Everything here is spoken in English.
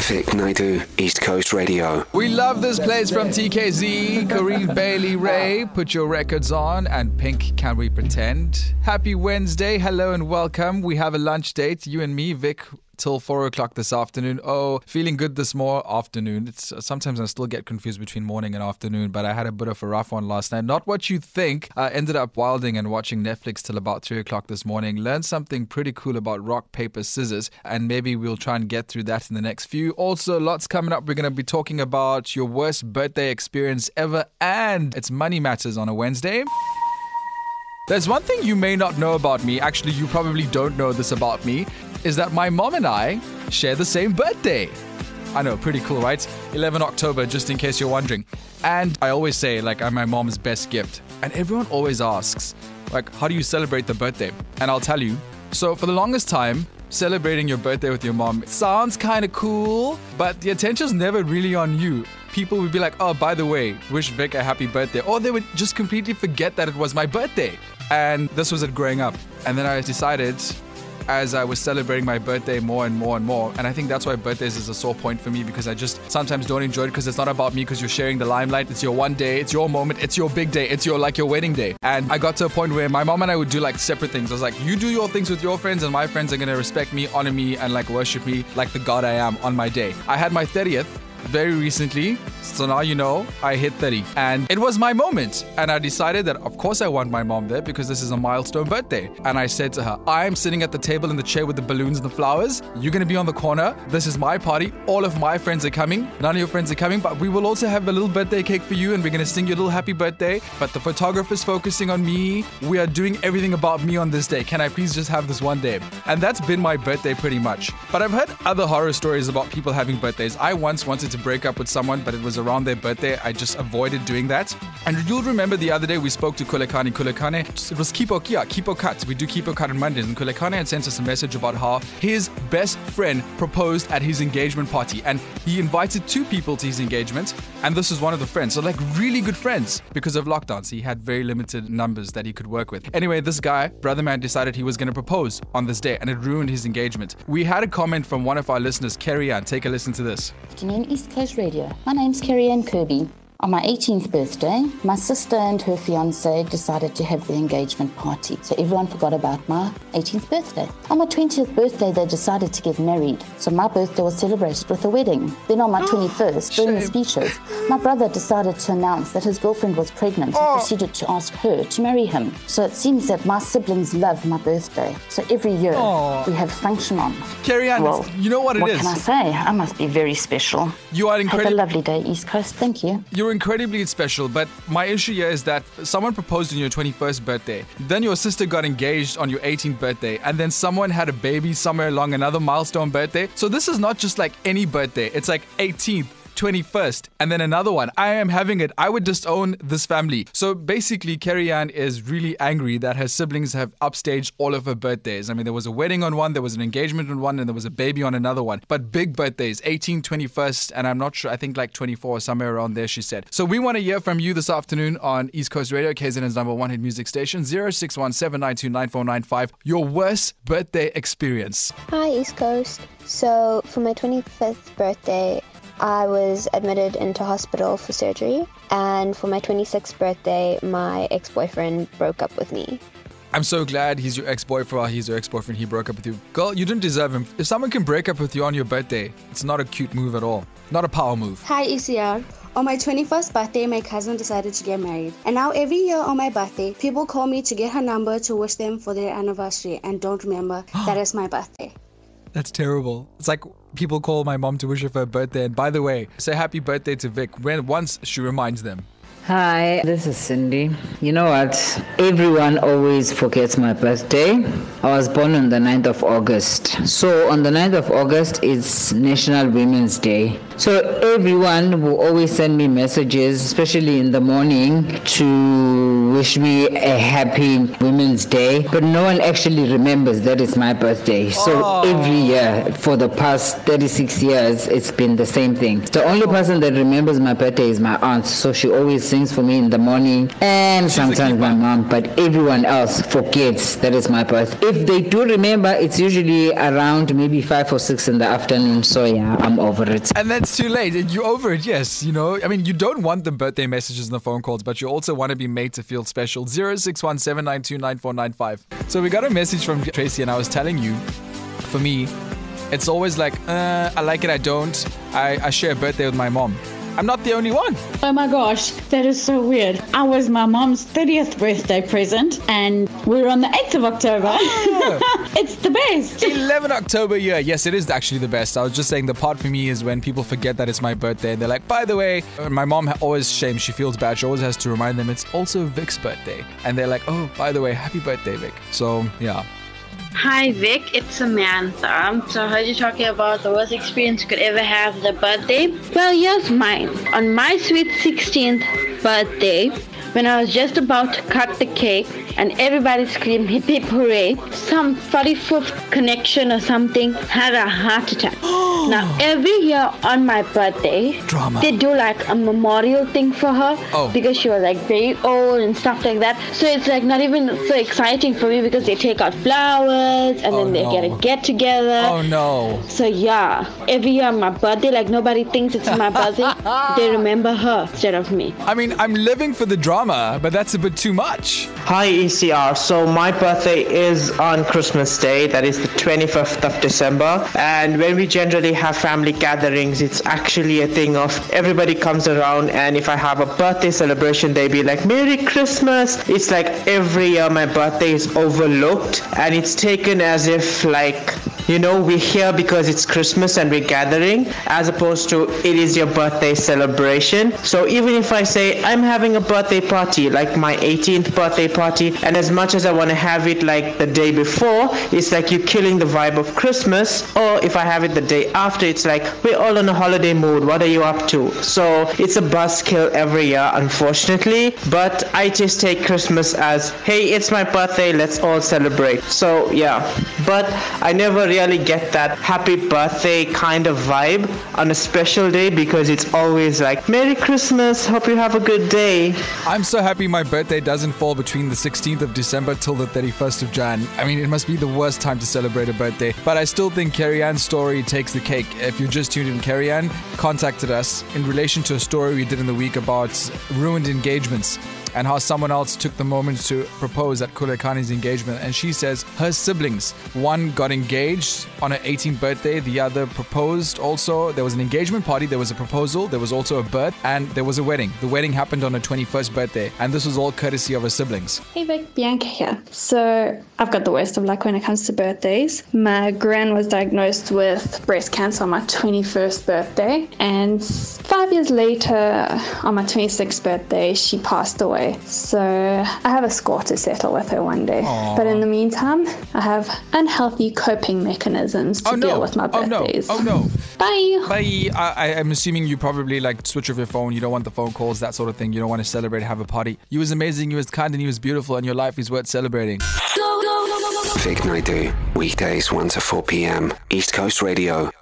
Vic Naidu, East Coast Radio. We love this place from TKZ, Corinne Bailey Ray, Put Your Records On, and Pink, Can We Pretend? Happy Wednesday, hello and welcome. We have a lunch date, you and me, Vic, till 4 o'clock this afternoon. Oh, feeling good this afternoon. Sometimes I still get confused between morning and afternoon, but I had a bit of a rough one last night. Not what you think. I ended up wilding and watching Netflix till about 3 o'clock this morning. Learned something pretty cool about rock, paper, scissors, and maybe we'll try and get through that in the next few. Also, lots coming up. We're going to be talking about your worst birthday experience ever, and it's Money Matters on a Wednesday. There's one thing you may not know about me, actually you probably don't know this about me, is that my mom and I share the same birthday. I know, pretty cool, right? 11 October, just in case you're wondering. And I always say, I'm my mom's best gift. And everyone always asks, how do you celebrate the birthday? And I'll tell you. So for the longest time, celebrating your birthday with your mom, it sounds kind of cool, but the attention's never really on you. People would be like, oh, by the way, wish Vic a happy birthday. Or they would just completely forget that it was my birthday. And this was it growing up. And then I decided, as I was celebrating my birthday more and more and more, and I think that's why birthdays is a sore point for me, because I just sometimes don't enjoy it because it's not about me, because you're sharing the limelight. It's your one day, it's your moment, it's your big day, it's your wedding day. And I got to a point where my mom and I would do separate things. I was like, you do your things with your friends and my friends are going to respect me, honor me, and worship me like the God I am on my day. I had my 30th very recently, so now you know I hit 30 and it was my moment, and I decided that of course I want my mom there because this is a milestone birthday. And I said to her, I'm sitting at the table in the chair with the balloons and the flowers, you're going to be on the corner, this is my party, all of my friends are coming, none of your friends are coming, but we will also have a little birthday cake for you and we're going to sing you a little happy birthday, but the photographer's focusing on me, we are doing everything about me on this day, can I please just have this one day? And that's been my birthday pretty much. But I've heard other horror stories about people having birthdays. I once wanted to break up with someone, but it was around their birthday. I just avoided doing that. And you'll remember the other day we spoke to Kulekani. It was Kipo Cut. We do Kipo Cut on Mondays, and Kulekani had sent us a message about how his best friend proposed at his engagement party, and he invited 2 people to his engagement, and this is one of the friends. So really good friends. Because of lockdowns, he had very limited numbers that he could work with. Anyway, this guy, brother man, decided he was going to propose on this day, and it ruined his engagement. We had a comment from one of our listeners, Carrie Ann. Take a listen to this. Afternoon, East Coast Radio. My name's Carrie Ann Kirby. On my 18th birthday, my sister and her fiancé decided to have the engagement party, so everyone forgot about my 18th birthday. On my 20th birthday, they decided to get married, so my birthday was celebrated with a wedding. Then on my 21st, during the speeches, my brother decided to announce that his girlfriend was pregnant and proceeded to ask her to marry him. So it seems that my siblings love my birthday, so every year we have function on. Carrie Ann, well, you know what it is? What can I say? I must be very special. You are incredible. Have a lovely day, East Coast. Thank you. You're incredibly special, but my issue here is that someone proposed on your 21st birthday, then your sister got engaged on your 18th birthday, and then someone had a baby somewhere along another milestone birthday. So this is not just any birthday, it's 18th, 21st, and then another one. I am having it. I would disown this family. So basically, Carrie Ann is really angry that her siblings have upstaged all of her birthdays. I mean, there was a wedding on one, there was an engagement on one, and there was a baby on another one. But big birthdays, 18th, 21st, and I'm not sure, I think 24 or somewhere around there, she said. So we want to hear from you this afternoon on East Coast Radio, KZN's number 1 hit music station, 0617929495. Your worst birthday experience. Hi, East Coast. So for my 25th birthday, I was admitted into hospital for surgery, and for my 26th birthday, my ex-boyfriend broke up with me. I'm so glad he's your ex-boyfriend. He's your ex-boyfriend. He broke up with you. Girl, you didn't deserve him. If someone can break up with you on your birthday, it's not a cute move at all. Not a power move. Hi, ECR. On my 21st birthday, my cousin decided to get married. And now every year on my birthday, people call me to get her number to wish them for their anniversary and don't remember that is my birthday. That's terrible. It's like people call my mom to wish her for her birthday. And by the way, say happy birthday to Vic once she reminds them. Hi, this is Cindy. You know what? Everyone always forgets my birthday. I was born on the 9th of August. So on the 9th of August, it's National Women's Day. So everyone will always send me messages, especially in the morning, to wish me a happy Women's Day. But no one actually remembers that it's my birthday. So every year, for the past 36 years, it's been the same thing. The only person that remembers my birthday is my aunt. So she always sings things for me in the morning, and sometimes my mom, but everyone else forgets that it's my birthday. If they do remember, it's usually around maybe 5 or 6 in the afternoon. So yeah, I'm over it. And that's too late. You're over it, yes. You know, I mean, you don't want the birthday messages and the phone calls, but you also want to be made to feel special. 0617929495. So we got a message from Tracy, and I was telling you, for me, it's always like, I like it, I don't. I share a birthday with my mom. I'm not the only one. Oh my gosh, that is so weird. I was my mom's 30th birthday present, and we're on the 8th of October. Oh. It's the best. 11 October, yeah. Yes, it is actually the best. I was just saying the part for me is when people forget that it's my birthday. They're like, by the way, my mom always shames. She feels bad. She always has to remind them it's also Vic's birthday. And they're like, oh, by the way, happy birthday, Vic. So, yeah. Hi Vic, it's Samantha. So I heard you talking about the worst experience you could ever have with a birthday. Well, here's mine. On my sweet 16th birthday, when I was just about to cut the cake and everybody screamed hip hip hooray, some 45th connection or something had a heart attack. Now every year on my birthday, they do like a memorial thing for her because she was like very old and stuff like that. So it's like not even so exciting for me because they take out flowers and then they get together. Oh no. So yeah, every year on my birthday, like nobody thinks it's my birthday. They remember her instead of me. I mean, I'm living for the drama, but that's a bit too much. Hi ECR, so my birthday is on Christmas Day, that is the 25th of December, and when we generally have family gatherings, it's actually a thing of everybody comes around, and if I have a birthday celebration, they be like, Merry Christmas. It's like every year my birthday is overlooked, and it's taken as if like, you know, we're here because it's Christmas and we're gathering, as opposed to it is your birthday celebration. So even if I say I'm having a birthday party, like my 18th birthday party, and as much as I want to have it like the day before, it's like you're killing the vibe of Christmas. Or if I have it the day after, it's like we're all in a holiday mood, what are you up to? So it's a buzzkill every year, unfortunately, but I just take Christmas as, hey, it's my birthday, let's all celebrate. So yeah, but I never really get that happy birthday kind of vibe on a special day because it's always like, Merry Christmas, hope you have a good day. I'm so happy my birthday doesn't fall between the 16th of December till the 31st of Jan. I mean, it must be the worst time to celebrate a birthday, but I still think Carrie Ann's story takes the cake. If you just tuned in, Carrie Ann contacted us in relation to a story we did in the week about ruined engagements and how someone else took the moment to propose at Kulekani's engagement. And she says her siblings, one got engaged on her 18th birthday, the other proposed also. There was an engagement party, there was a proposal, there was also a birth, and there was a wedding. The wedding happened on her 21st birthday, and this was all courtesy of her siblings. Hey Vic, Bianca here. So I've got the worst of luck when it comes to birthdays. My gran was diagnosed with breast cancer on my 21st birthday, and 5 years later, on my 26th birthday, she passed away. So I have a score to settle with her one day. Aww. But in the meantime, I have unhealthy coping mechanisms to deal with my birthdays. Oh no. Bye. Bye. I'm assuming you probably like switch off your phone. You don't want the phone calls, that sort of thing. You don't want to celebrate, have a party. You was amazing, you was kind, and you was beautiful, and your life is worth celebrating. Vic Naidu, weekdays 1 to 4 p.m. East Coast Radio.